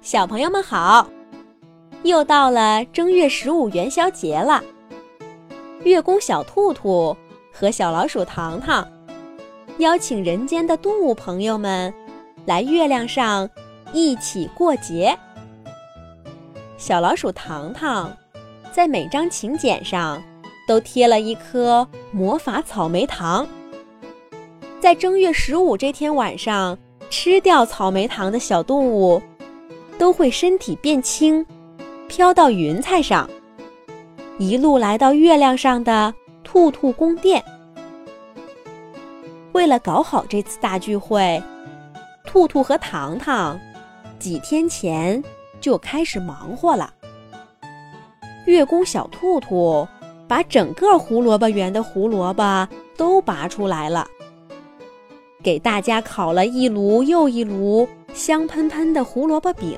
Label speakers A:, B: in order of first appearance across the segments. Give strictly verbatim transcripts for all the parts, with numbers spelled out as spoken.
A: 小朋友们好，又到了正月十五元宵节了。月宫小兔兔和小老鼠糖糖邀请人间的动物朋友们来月亮上一起过节。小老鼠糖糖在每张请柬上都贴了一颗魔法草莓糖，在正月十五这天晚上吃掉草莓糖的小动物都会身体变轻，飘到云彩上，一路来到月亮上的兔兔宫殿。为了搞好这次大聚会，兔兔和糖糖几天前就开始忙活了。月宫小兔兔把整个胡萝卜园的胡萝卜都拔出来了，给大家烤了一炉又一炉香喷喷的胡萝卜饼。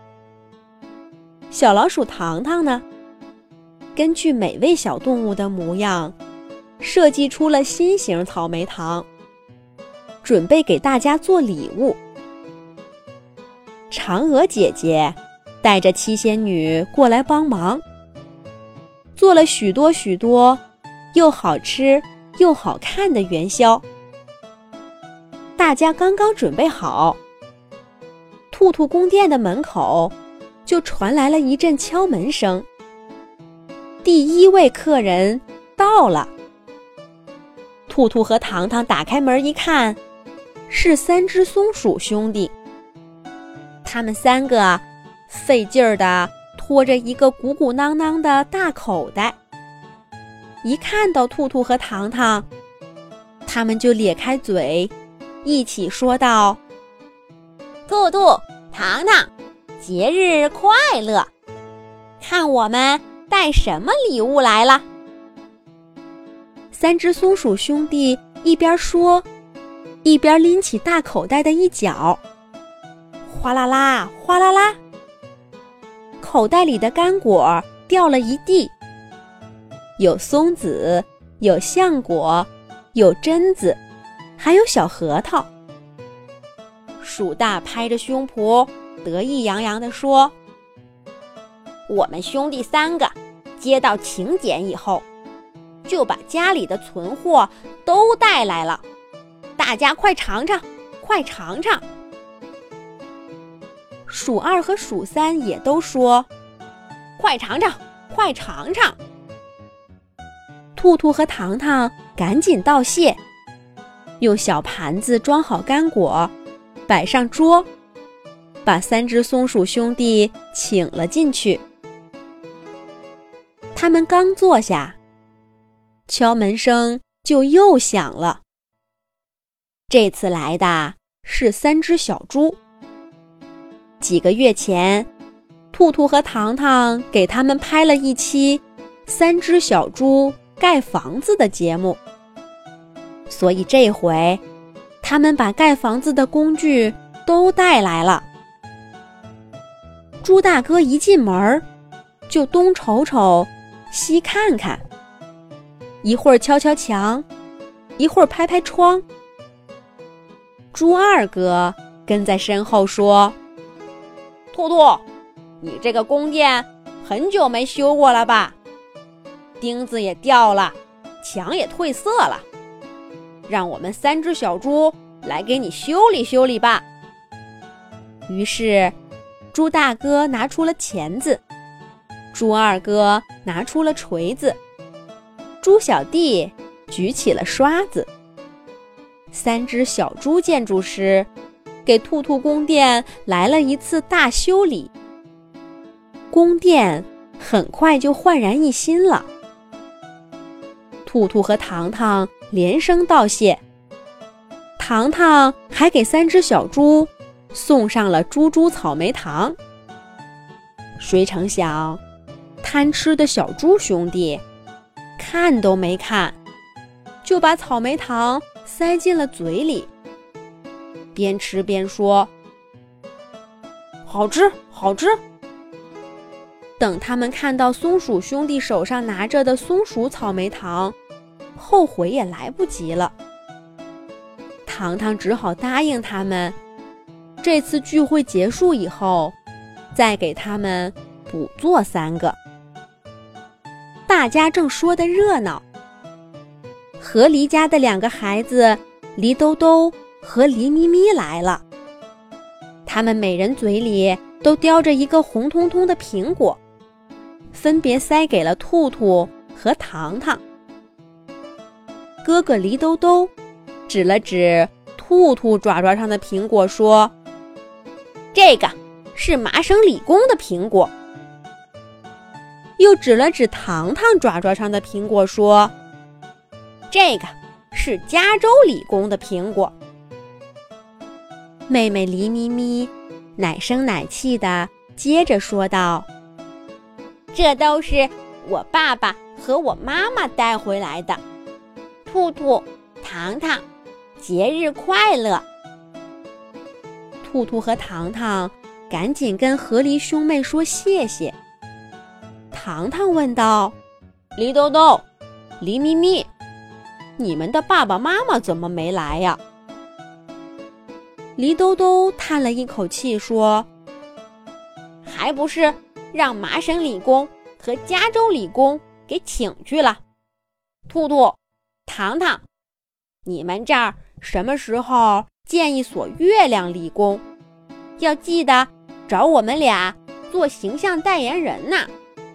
A: 小老鼠糖糖呢，根据每位小动物的模样，设计出了新型草莓糖，准备给大家做礼物。嫦娥姐姐带着七仙女过来帮忙，做了许多许多又好吃又好看的元宵。大家刚刚准备好，兔兔宫殿的门口就传来了一阵敲门声。第一位客人到了。兔兔和糖糖打开门一看，是三只松鼠兄弟。他们三个费劲儿地拖着一个鼓鼓囊囊的大口袋，一看到兔兔和糖糖，他们就咧开嘴一起说道：兔兔、糖糖，节日快乐！看我们带什么礼物来了。三只松鼠兄弟一边说，一边拎起大口袋的一角，哗啦啦，哗啦啦，口袋里的干果掉了一地，有松子，有橡果，有榛子，还有小核桃。鼠大拍着胸脯得意洋洋地说：我们兄弟三个接到请柬以后，就把家里的存货都带来了，大家快尝尝，快尝尝。鼠二和鼠三也都说：快尝尝，快尝尝。兔兔和糖糖赶紧道谢，用小盘子装好干果，摆上桌，把三只松鼠兄弟请了进去。他们刚坐下，敲门声就又响了。这次来的是三只小猪。几个月前，兔兔和糖糖给他们拍了一期三只小猪盖房子的节目，所以这回他们把盖房子的工具都带来了。猪大哥一进门就东瞅瞅西看看，一会儿敲敲墙，一会儿拍拍窗。猪二哥跟在身后说：兔兔，你这个宫殿很久没修过了吧？钉子也掉了，墙也褪色了，让我们三只小猪来给你修理修理吧。于是猪大哥拿出了钳子，猪二哥拿出了锤子，猪小弟举起了刷子。三只小猪建筑师给兔兔宫殿来了一次大修理，宫殿很快就焕然一新了。兔兔和糖糖连声道谢，糖糖还给三只小猪送上了猪猪草莓糖。谁成想，贪吃的小猪兄弟看都没看，就把草莓糖塞进了嘴里，边吃边说：好吃，好吃。等他们看到松鼠兄弟手上拿着的松鼠草莓糖，后悔也来不及了。糖糖只好答应他们，这次聚会结束以后， 再给他们补做三个。大家正说得热闹，河狸家的两个孩子狸兜兜和狸咪咪来了，他们每人嘴里都叼着一个红彤彤的苹果，分别塞给了兔兔和糖糖。哥哥狸兜兜指了指兔兔爪爪上的苹果说：“这个是麻省理工的苹果。”又指了指糖糖爪爪上的苹果说：“这个是加州理工的苹果。”妹妹狸咪咪奶声奶气地接着说道：“这都是我爸爸和我妈妈带回来的。兔兔、糖糖，节日快乐！”兔兔和糖糖赶紧跟河狸兄妹说谢谢。糖糖问道：“狸兜兜、狸咪咪，你们的爸爸妈妈怎么没来呀？”狸兜兜叹了一口气说：“还不是让麻省理工和加州理工给请去了。兔兔、糖糖，你们这儿什么时候建一所月亮理工？要记得找我们俩做形象代言人呢。”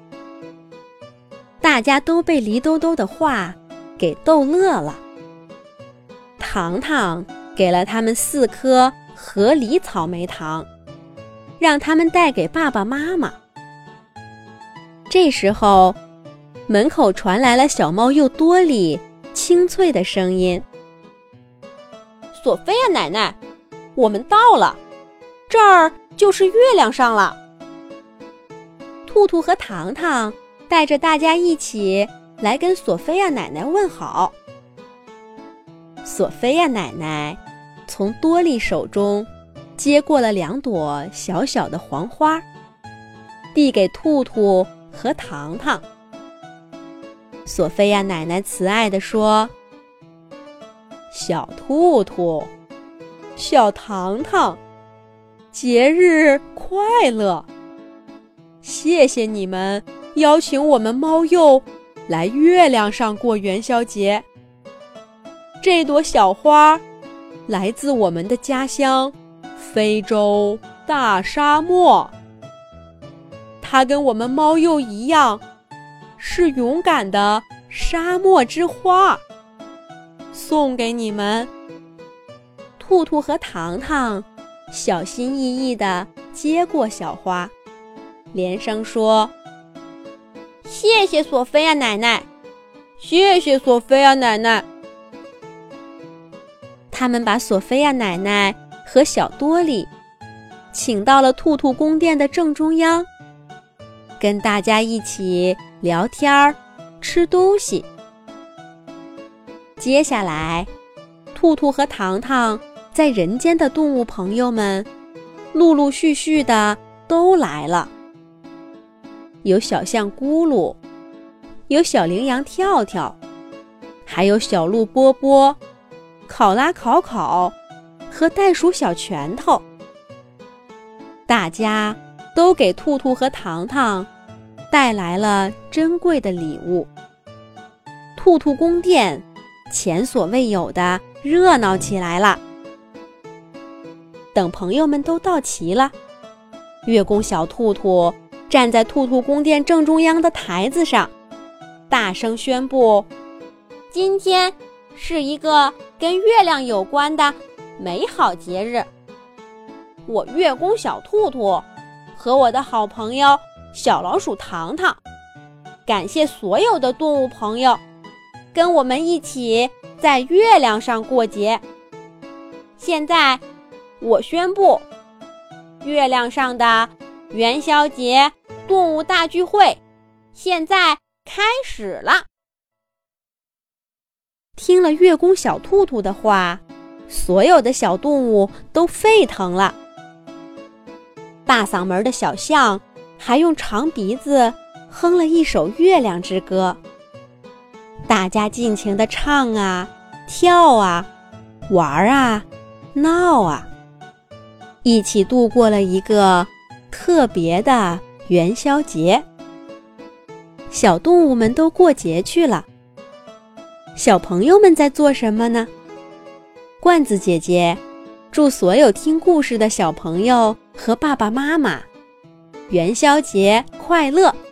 A: 大家都被狸兜兜的话给逗乐了。糖糖给了他们四颗河狸草莓糖，让他们带给爸爸妈妈。这时候，门口传来了小猫又多里清脆的声音：“索菲亚奶奶，我们到了，这儿就是月亮上了。”兔兔和糖糖带着大家一起来跟索菲亚奶奶问好。索菲亚奶奶从多莉手中接过了两朵小小的黄花，递给兔兔和糖糖。索菲亚奶奶慈爱地说：“小兔兔，小糖糖，节日快乐！谢谢你们邀请我们猫鼬来月亮上过元宵节。这朵小花来自我们的家乡非洲大沙漠，它跟我们猫鼬一样，是勇敢的沙漠之花，送给你们。”兔兔和糖糖小心翼翼地接过小花，连声说：“谢谢索菲亚奶奶，谢谢索菲亚奶奶。”他们把索菲亚奶奶和小多莉请到了兔兔宫殿的正中央，跟大家一起聊天吃东西。接下来，兔兔和糖糖在人间的动物朋友们陆陆续续的都来了，有小象咕噜，有小羚羊跳跳，还有小鹿波波、考拉考考和袋鼠小拳头。大家都给兔兔和糖糖带来了珍贵的礼物。兔兔宫殿前所未有的热闹起来了。等朋友们都到齐了，月宫小兔兔站在兔兔宫殿正中央的台子上，大声宣布：“今天是一个跟月亮有关的美好节日。我月宫小兔兔和我的好朋友小老鼠糖糖，感谢所有的动物朋友跟我们一起在月亮上过节。现在我宣布，月亮上的元宵节动物大聚会现在开始了。”听了月宫小兔兔的话，所有的小动物都沸腾了。大嗓门的小象还用长鼻子哼了一首月亮之歌，大家尽情地唱啊、跳啊、玩啊、闹啊，一起度过了一个特别的元宵节。小动物们都过节去了，小朋友们在做什么呢？罐子姐姐祝所有听故事的小朋友和爸爸妈妈元宵节快乐！